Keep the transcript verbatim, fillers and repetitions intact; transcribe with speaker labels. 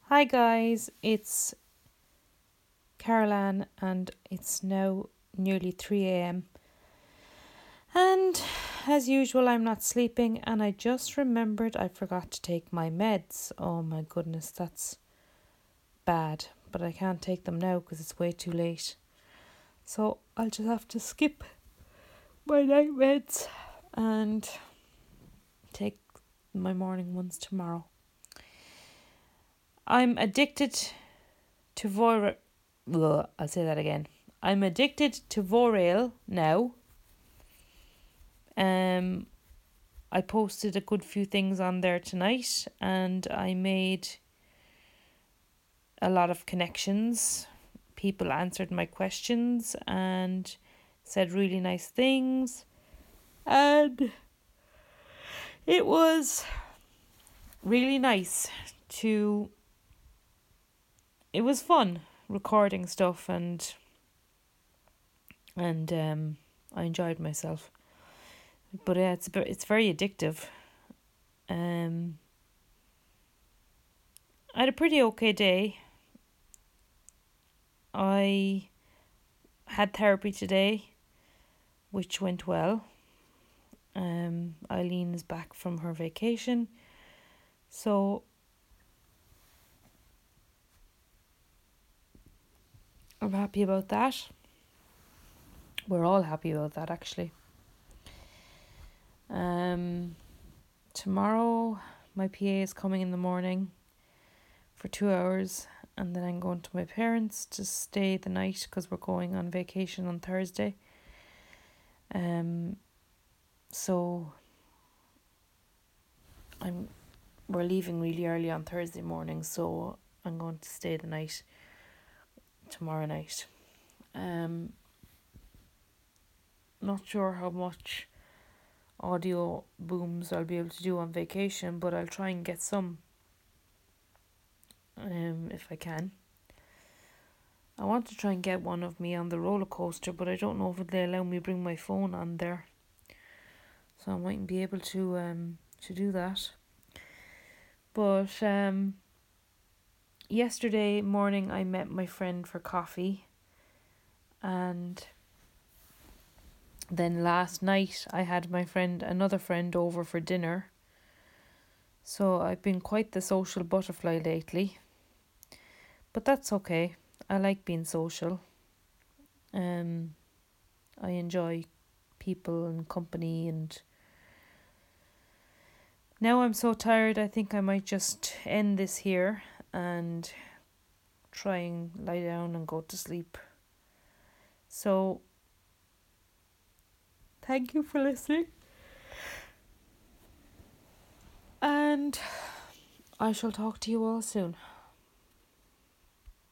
Speaker 1: Hi guys, it's Caroline and it's now nearly three a.m. And as usual, I'm not sleeping and I just remembered I forgot to take my meds. Oh my goodness, that's bad, but I can't take them now because it's way too late. So I'll just have to skip my night meds and take my morning ones tomorrow. I'm addicted to Vor... Ugh, I'll say that again. I'm addicted to Vorail now. Um, I posted a good few things on there tonight and I made a lot of connections. People answered my questions and said really nice things. And it was really nice to... It was fun recording stuff and and um, I enjoyed myself. But yeah, it's it's very addictive. Um, I had a pretty okay day. I had therapy today, which went well. Um, Eileen is back from her vacation, so I'm happy about that. We're all happy about that, actually. Um, tomorrow, my P A is coming in the morning for two hours, and then I'm going to my parents to stay the night because we're going on vacation on Thursday. Um, so I'm we're leaving really early on Thursday morning, so I'm going to stay the night tomorrow night. Um, not sure how much audio booms I'll be able to do on vacation, but I'll try and get some um, if I can. I want to try and get one of me on the roller coaster, but I don't know if they allow me to bring my phone on there. So I mightn't be able to um to do that. But um, yesterday morning I met my friend for coffee, and then last night I had my friend, another friend, over for dinner. So I've been quite the social butterfly lately. But that's okay. I like being social. Um, I enjoy people and company, and now I'm so tired I think I might just end this here and try and lie down and go to sleep. So thank you for listening. And I shall talk to you all soon.